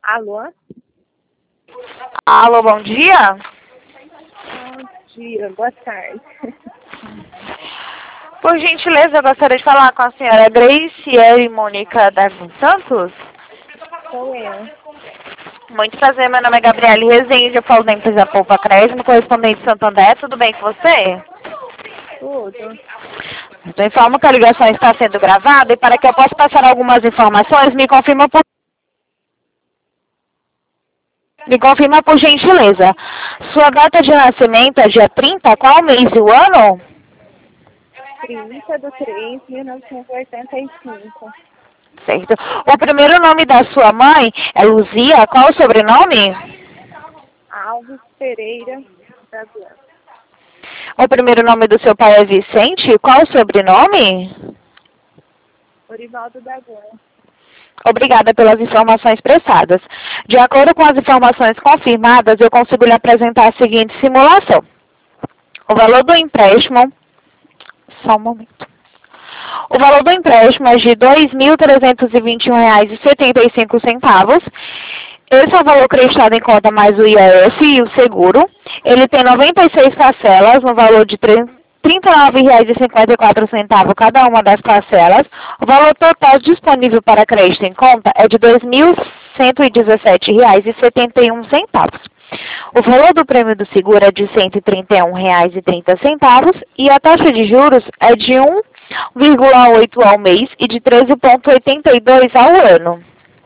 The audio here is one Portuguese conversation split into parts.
Alô? Alô, bom dia. Bom dia, boa tarde. Por gentileza, eu gostaria de falar com a senhora Graciele Mônica Darwin Santos. Sou eu. Muito prazer, meu nome é Gabriele Rezende, eu falo da empresa Poupa Crédito, no correspondente de Santander. Tudo bem com você? Tudo. Eu informo que a ligação está sendo gravada e para que eu possa passar algumas informações, me confirma por gentileza. Sua data de nascimento é dia 30, qual mês do ano? 30/3/1985. Certo. O primeiro nome da sua mãe é Luzia, qual o sobrenome? Alves Pereira da Guia. O primeiro nome do seu pai é Vicente, qual o sobrenome? Orivaldo da Guia. Obrigada pelas informações prestadas. De acordo com as informações confirmadas, eu consigo lhe apresentar a seguinte simulação. O valor do empréstimo... Só um momento. O valor do empréstimo é de R$ 2.321,75. Esse é o valor creditado em conta mais o IOF e o seguro. Ele tem 96 parcelas no valor de R$ 39,54 cada uma das parcelas. O valor total disponível para crédito em conta é de R$ 2.117,71. O valor do prêmio do seguro é de R$ 131,30 e a taxa de juros é de 1,8 ao mês e de 13,82 ao ano.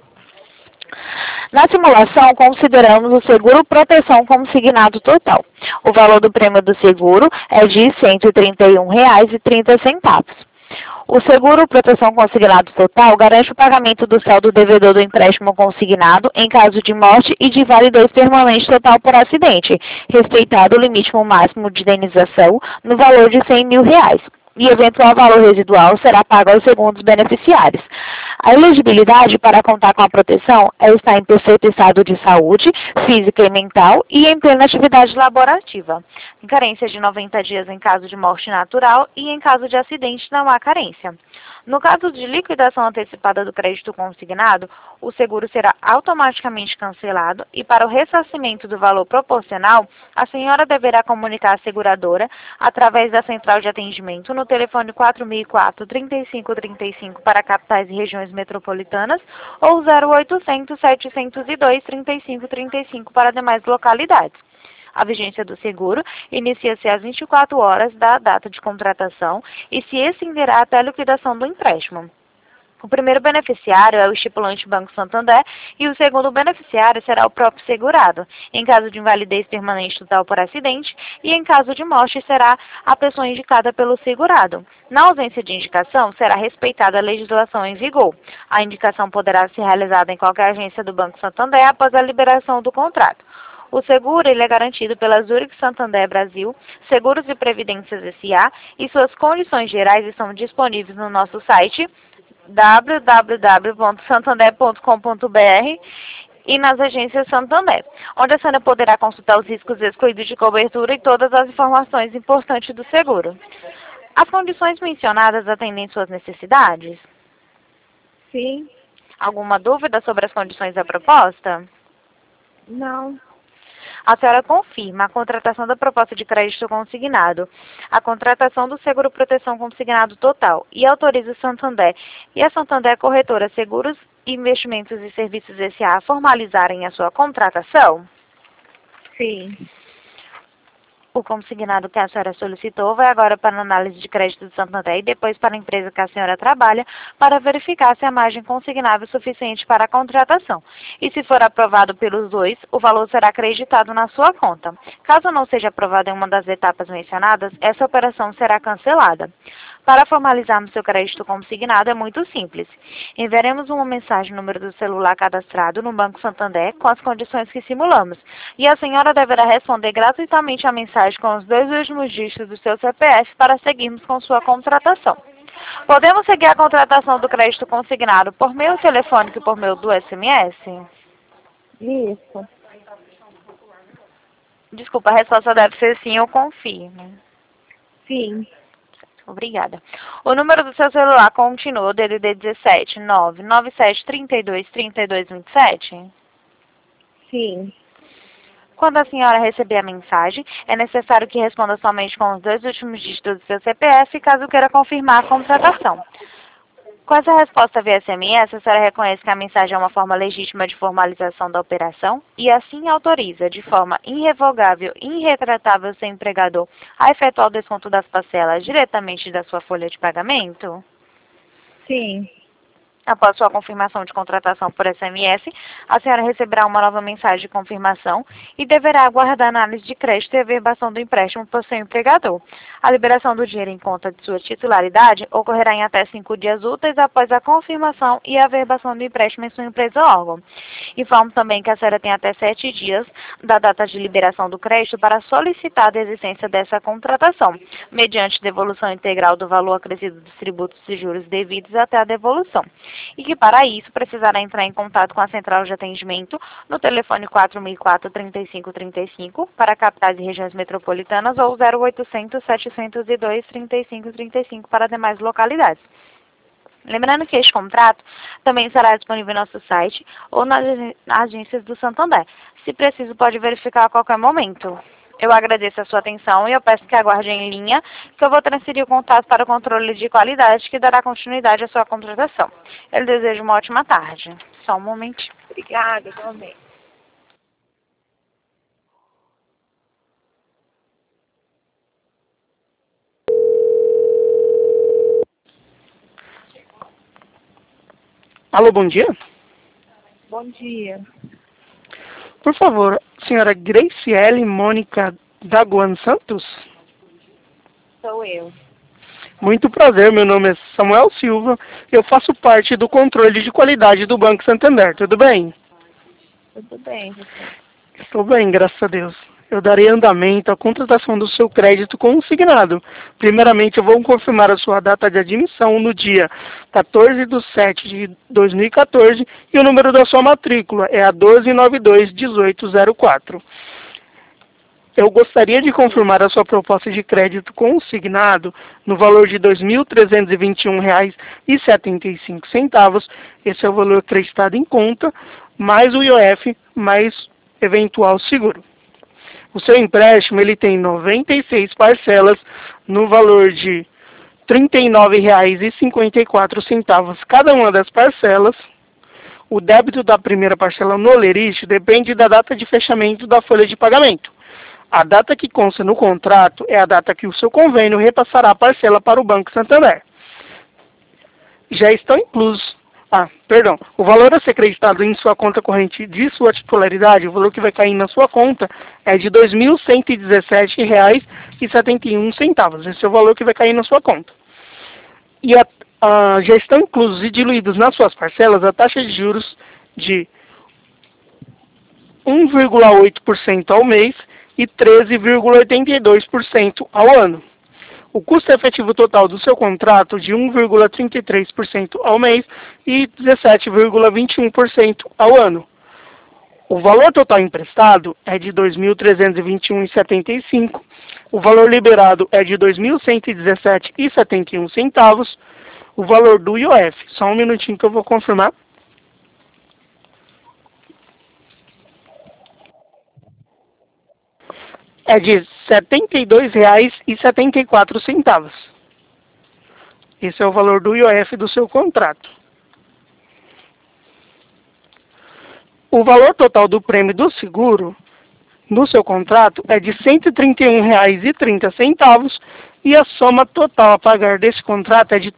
Na simulação, consideramos o seguro proteção consignado total. O valor do prêmio do seguro é de R$ 131,30. O seguro proteção consignado total garante o pagamento do saldo devedor do empréstimo consignado em caso de morte e de validez permanente total por acidente, respeitado o limite máximo de indenização no valor de R$ 100.000. E eventual valor residual será pago aos segundos beneficiários. A elegibilidade para contar com a proteção é estar em perfeito estado de saúde, física e mental e em plena atividade laborativa. Em carência de 90 dias em caso de morte natural e em caso de acidente não há carência. No caso de liquidação antecipada do crédito consignado, o seguro será automaticamente cancelado e para o ressarcimento do valor proporcional, a senhora deverá comunicar a seguradora através da central de atendimento no telefone 4004-3535 para capitais e regiões metropolitanas ou 0800-702-3535 para demais localidades. A vigência do seguro inicia-se às 24 horas da data de contratação e se estenderá até a liquidação do empréstimo. O primeiro beneficiário é o estipulante Banco Santander e o segundo beneficiário será o próprio segurado. Em caso de invalidez permanente total por acidente e em caso de morte será a pessoa indicada pelo segurado. Na ausência de indicação, será respeitada a legislação em vigor. A indicação poderá ser realizada em qualquer agência do Banco Santander após a liberação do contrato. O seguro ele é garantido pela Zurich Santander Brasil, Seguros e Previdências S.A. e suas condições gerais estão disponíveis no nosso site www.santander.com.br e nas agências Santander, onde a senhora poderá consultar os riscos excluídos de cobertura e todas as informações importantes do seguro. As condições mencionadas atendem suas necessidades? Sim. Alguma dúvida sobre as condições da proposta? Não. A senhora confirma a contratação da proposta de crédito consignado, a contratação do seguro proteção consignado total e autoriza o Santander e a Santander Corretora Seguros, Investimentos e Serviços S.A. a formalizarem a sua contratação? Sim. O consignado que a senhora solicitou vai agora para a análise de crédito do Santander e depois para a empresa que a senhora trabalha para verificar se a margem consignável é suficiente para a contratação. E se for aprovado pelos dois, o valor será acreditado na sua conta. Caso não seja aprovado em uma das etapas mencionadas, essa operação será cancelada. Para formalizarmos seu crédito consignado é muito simples. Enviaremos uma mensagem no número do celular cadastrado no Banco Santander com as condições que simulamos. E a senhora deverá responder gratuitamente a mensagem com os 2 últimos dígitos do seu CPF para seguirmos com sua contratação. Podemos seguir a contratação do crédito consignado por meio telefônico e por meio do SMS? Isso. Desculpa, a resposta deve ser sim, eu confirmo. Sim. Obrigada. O número do seu celular continua, DDD 17 997 32 32 27? Sim. Quando a senhora receber a mensagem, é necessário que responda somente com os 2 últimos dígitos do seu CPF, caso queira confirmar a contratação. Com essa resposta via SMS, a senhora reconhece que a mensagem é uma forma legítima de formalização da operação e assim autoriza, de forma irrevogável e irretratável, seu empregador a efetuar o desconto das parcelas diretamente da sua folha de pagamento? Sim. Após sua confirmação de contratação por SMS, a senhora receberá uma nova mensagem de confirmação e deverá aguardar a análise de crédito e averbação do empréstimo por seu empregador. A liberação do dinheiro em conta de sua titularidade ocorrerá em até 5 dias úteis após a confirmação e averbação do empréstimo em sua empresa ou órgão. Informo também que a senhora tem até 7 dias da data de liberação do crédito para solicitar a desistência dessa contratação, mediante devolução integral do valor acrescido dos tributos e juros devidos até a devolução. E que para isso precisará entrar em contato com a central de atendimento no telefone 4004-3535 para capitais e regiões metropolitanas ou 0800-702-3535 para demais localidades. Lembrando que este contrato também estará disponível no nosso site ou nas agências do Santander. Se preciso, pode verificar a qualquer momento. Eu agradeço a sua atenção e eu peço que aguarde em linha, que eu vou transferir o contato para o controle de qualidade, que dará continuidade à sua contratação. Eu desejo uma ótima tarde. Só um momentinho. Obrigada, igualmente. Alô, bom dia. Bom dia. Por favor, senhora Graciele Mônica Daguan Santos? Sou eu. Muito prazer, meu nome é Samuel Silva. Eu faço parte do controle de qualidade do Banco Santander. Tudo bem? Tudo bem, você? Estou bem, graças a Deus. Eu darei andamento à contratação do seu crédito consignado. Primeiramente, eu vou confirmar a sua data de admissão no dia 14/7/2014 e o número da sua matrícula é a 1292-1804. Eu gostaria de confirmar a sua proposta de crédito consignado no valor de R$ 2.321,75. Esse é o valor acreditado em conta, mais o IOF, mais eventual seguro. O seu empréstimo ele tem 96 parcelas no valor de R$ 39,54 cada uma das parcelas. O débito da primeira parcela no lerite depende da data de fechamento da folha de pagamento. A data que consta no contrato é a data que o seu convênio repassará a parcela para o Banco Santander. Já estão inclusos o valor a ser creditado em sua conta corrente de sua titularidade, o valor que vai cair na sua conta é de R$ 2.117,71. Esse é o valor que vai cair na sua conta. E já estão inclusos e diluídos nas suas parcelas a taxa de juros de 1,8% ao mês e 13,82% ao ano. O custo efetivo total do seu contrato de 1,33% ao mês e 17,21% ao ano. O valor total emprestado é de R$ 2.321,75. O valor liberado é de R$ 2.117,71. O valor do IOF, só um minutinho que eu vou confirmar. É de R$ 72,74. Esse é o valor do IOF do seu contrato. O valor total do prêmio do seguro no seu contrato é de R$ 131,30 e a soma total a pagar desse contrato é de R$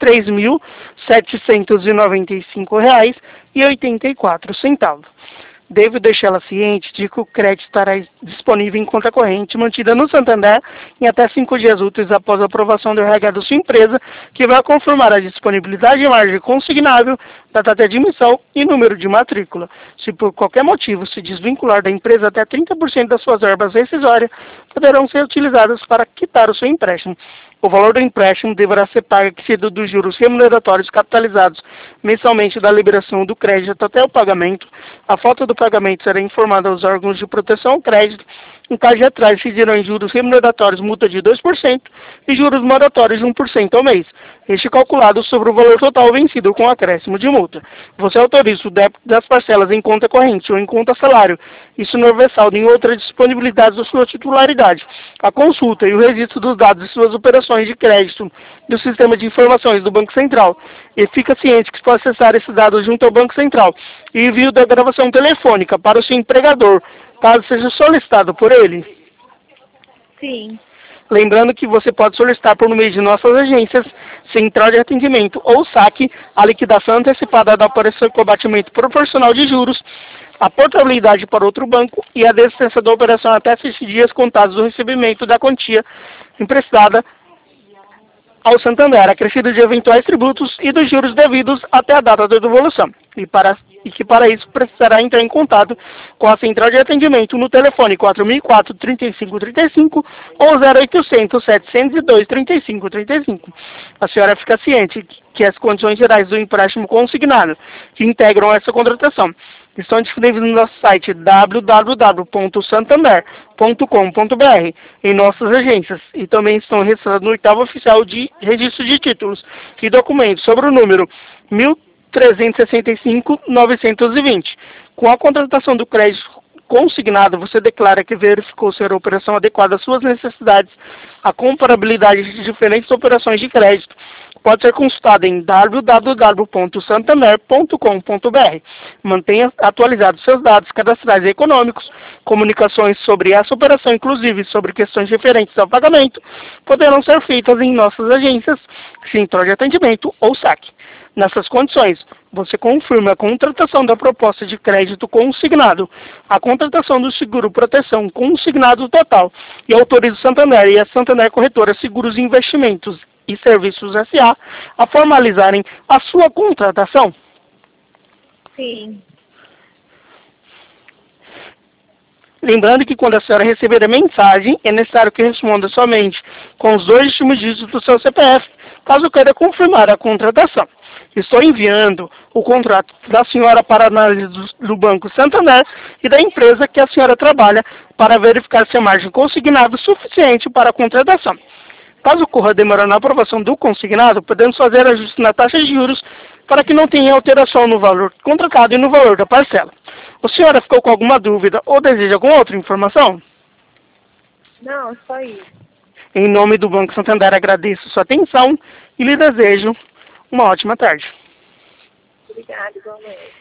3.795,84. Devo deixá-la ciente de que o crédito estará disponível em conta corrente mantida no Santander em até 5 dias úteis após a aprovação do RH da sua empresa, que vai confirmar a disponibilidade de margem consignável, data de admissão e número de matrícula. Se por qualquer motivo se desvincular da empresa, até 30% das suas verbas rescisórias poderão ser utilizadas para quitar o seu empréstimo. O valor do empréstimo deverá ser pago acrescido dos juros remuneratórios capitalizados mensalmente da liberação do crédito até o pagamento. A falta do pagamento será informada aos órgãos de proteção ao crédito Em caso de atraso, incidirão em juros remuneratórios multa de 2% e juros moratórios de 1% ao mês. Este calculado sobre o valor total vencido com acréscimo de multa. Você autoriza o débito das parcelas em conta corrente ou em conta salário. Isso não houver saldo em outras disponibilidades da sua titularidade. A consulta e o registro dos dados de suas operações de crédito do Sistema de Informações do Banco Central. E fica ciente que pode acessar esses dados junto ao Banco Central e envio da gravação telefônica para o seu empregador, caso seja solicitado por ele. Sim. Lembrando que você pode solicitar por meio de nossas agências, Central de Atendimento ou SAC, a liquidação antecipada da operação com abatimento proporcional de juros, a portabilidade para outro banco e a desistência da operação até 7 dias contados do recebimento da quantia emprestada ao Santander, acrescido de eventuais tributos e dos juros devidos até a data da devolução. E que para isso precisará entrar em contato com a Central de Atendimento no telefone 4004-3535 ou 0800-702-3535. A senhora fica ciente que as condições gerais do empréstimo consignado que integram essa contratação estão disponíveis no nosso site www.santander.com.br, em nossas agências, e também estão registrados no oitavo oficial de registro de títulos e documentos sobre o número 1365-920. Com a contratação do crédito consignado, você declara que verificou ser a operação adequada às suas necessidades. A comparabilidade de diferentes operações de crédito pode ser consultada em www.santander.com.br. Mantenha atualizados seus dados cadastrais e econômicos. Comunicações sobre essa operação, inclusive sobre questões referentes ao pagamento, poderão ser feitas em nossas agências, Central de Atendimento ou SAC. Nessas condições, você confirma a contratação da proposta de crédito consignado, a contratação do seguro proteção consignado total e autoriza o Santander e a Santander Corretora Seguros e Investimentos e Serviços S.A. a formalizarem a sua contratação. Sim. Lembrando que quando a senhora receber a mensagem, é necessário que responda somente com os 2 últimos dígitos do seu CPF, caso queira confirmar a contratação. Estou enviando o contrato da senhora para análise do Banco Santander e da empresa que a senhora trabalha para verificar se a margem consignada é suficiente para a contratação. Caso ocorra demora na aprovação do consignado, podemos fazer ajustes na taxa de juros para que não tenha alteração no valor contratado e no valor da parcela. A senhora ficou com alguma dúvida ou deseja alguma outra informação? Não, só isso. Em nome do Banco Santander, agradeço sua atenção e lhe desejo uma ótima tarde. Obrigada, igualmente.